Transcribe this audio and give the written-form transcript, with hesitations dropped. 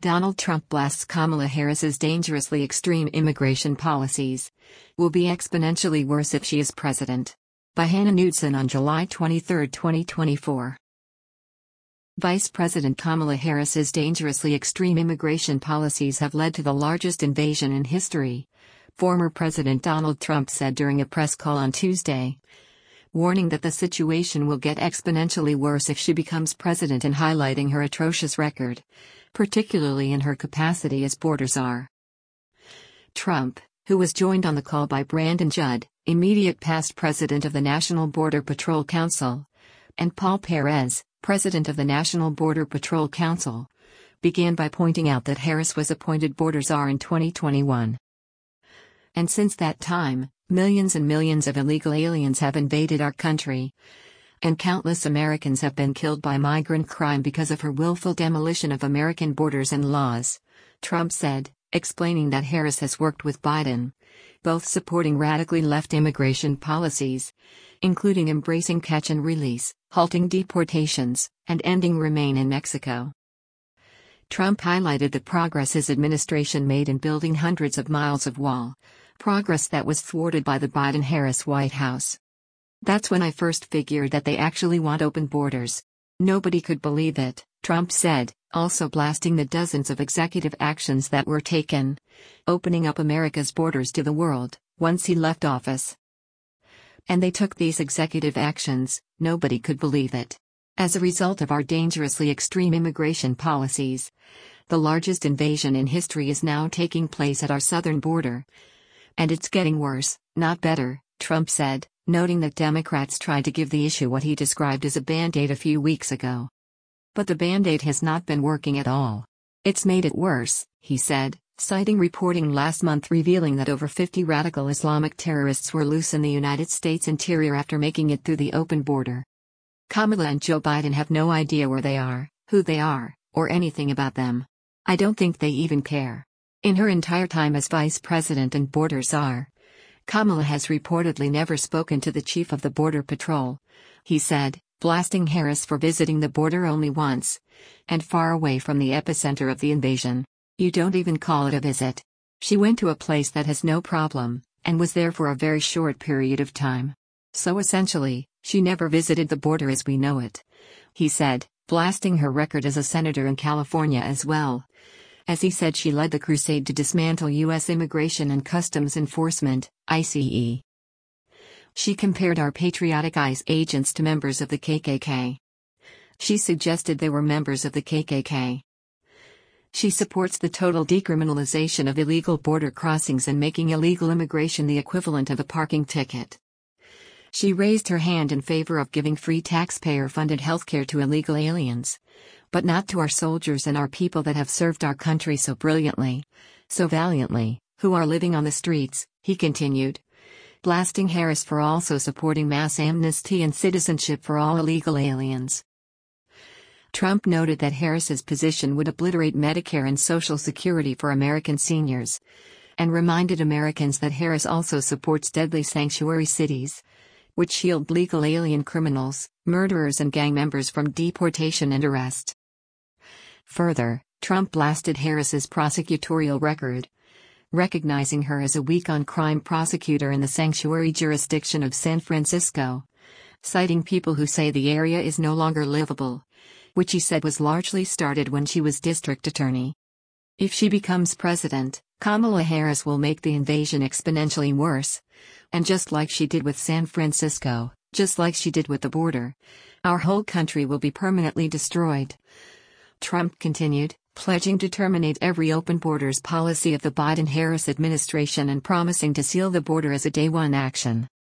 Donald Trump blasts Kamala Harris's dangerously extreme immigration policies. Will be exponentially worse if she is president. By Hannah Knudsen on July 23, 2024. Vice President Kamala Harris's dangerously extreme immigration policies have led to the largest invasion in history, former President Donald Trump said during a press call on Tuesday, warning that the situation will get exponentially worse if she becomes president and highlighting her atrocious record, particularly in her capacity as border czar. Trump, who was joined on the call by Brandon Judd, immediate past president of the National Border Patrol Council, and Paul Perez, president of the National Border Patrol Council, began by pointing out that Harris was appointed border czar in 2021. And since that time, millions and millions of illegal aliens have invaded our country, and countless Americans have been killed by migrant crime because of her willful demolition of American borders and laws, Trump said, explaining that Harris has worked with Biden, both supporting radically left immigration policies, including embracing catch and release, halting deportations, and ending Remain in Mexico. Trump highlighted the progress his administration made in building hundreds of miles of wall, progress that was thwarted by the Biden-Harris White House. That's when I first figured that they actually want open borders. Nobody could believe it, Trump said, also blasting the dozens of executive actions that were taken, opening up America's borders to the world, once he left office. And they took these executive actions, nobody could believe it. As a result of our dangerously extreme immigration policies, the largest invasion in history is now taking place at our southern border. And it's getting worse, not better, Trump said, noting that Democrats tried to give the issue what he described as a band-aid a few weeks ago. But the band-aid has not been working at all. It's made it worse, he said, citing reporting last month revealing that over 50 radical Islamic terrorists were loose in the United States interior after making it through the open border. Kamala and Joe Biden have no idea where they are, who they are, or anything about them. I don't think they even care. In her entire time as vice president and border czar, Kamala has reportedly never spoken to the chief of the Border Patrol, he said, blasting Harris for visiting the border only once, and far away from the epicenter of the invasion. You don't even call it a visit. She went to a place that has no problem, and was there for a very short period of time. So essentially, she never visited the border as we know it, he said, blasting her record as a senator in California as well. As he said, she led the crusade to dismantle U.S. Immigration and Customs Enforcement, ICE. She compared our patriotic ICE agents to members of the KKK. She suggested they were members of the KKK. She supports the total decriminalization of illegal border crossings and making illegal immigration the equivalent of a parking ticket. She raised her hand in favor of giving free taxpayer-funded healthcare to illegal aliens, but not to our soldiers and our people that have served our country so brilliantly, so valiantly, who are living on the streets, he continued, blasting Harris for also supporting mass amnesty and citizenship for all illegal aliens. Trump noted that Harris's position would obliterate Medicare and Social Security for American seniors, and reminded Americans that Harris also supports deadly sanctuary cities, which shield legal alien criminals, murderers and gang members from deportation and arrest. Further, Trump blasted Harris's prosecutorial record, recognizing her as a weak-on-crime prosecutor in the sanctuary jurisdiction of San Francisco, citing people who say the area is no longer livable, which he said was largely started when she was district attorney. If she becomes president, Kamala Harris will make the invasion exponentially worse, and just like she did with San Francisco, just like she did with the border, our whole country will be permanently destroyed. Trump continued, pledging to terminate every open borders policy of the Biden-Harris administration and promising to seal the border as a day one action.